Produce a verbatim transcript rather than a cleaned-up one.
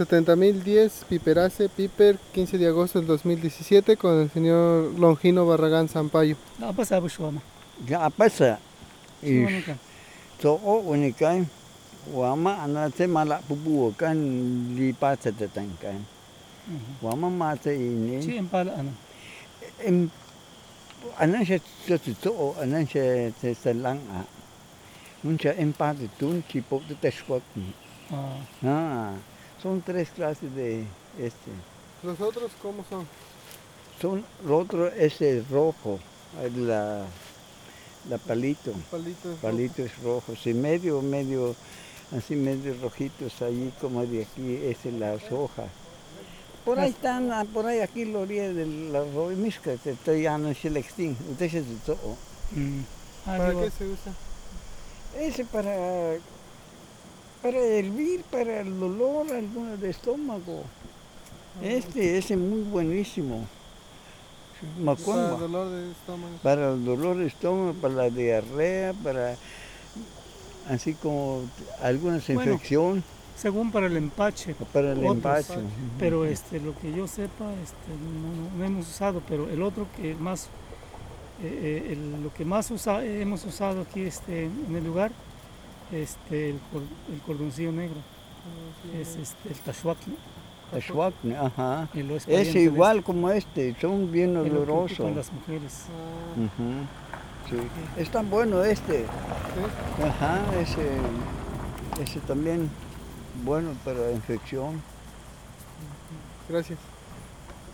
setenta mil diez Piperace Piper, quince de agosto del dos mil diecisiete, con el señor Longino Barragán Sampaio. No pasa bushwana. Ya pasa. Shwana Ish. kan. So o unikai. Wama anate mala pupu kan li pasa tetankan. Wama mate ini. Sí, en pala ano. Em ananshe tsotso ananshe tesalang a. Mucha empate tun tipo de teshwak. Ah, Ah, son tres clases de este. ¿Los otros cómo son? Son, lo otro es el rojo, la, la palito. El palito es palito es rojo, sí, medio, medio, así medio rojitos ahí como de aquí, es las hojas. Por ahí están, ah, por ahí aquí la orilla de la romisca, que estoy ya no se le extingue, entonces es todo. mm. Ah, ¿Para digo, qué se usa? Ese para, para hervir, para el dolor alguno de estómago. Este, ese es muy buenísimo. Para el Macumba. dolor de estómago. Para el dolor de estómago, para la diarrea, para así como algunas Bueno, infecciones, según para el empache. para el otros, empacho. Pero este, lo que yo sepa, este, no, no- no hemos usado, pero el otro que más, eh, eh, el- lo que más usa- hemos usado aquí este, en el lugar, este, el, cor- el cordoncillo negro, es este, el tashuac, ¿no? Ashwagandha, ajá. Y lo es Es pariente de igual como este, son bien este, es lo que olorosos. ocupan las mujeres. Ah, Ujú, sí. Es tan bueno este. ¿sí? Ajá, ese, ese también bueno para infección. Gracias.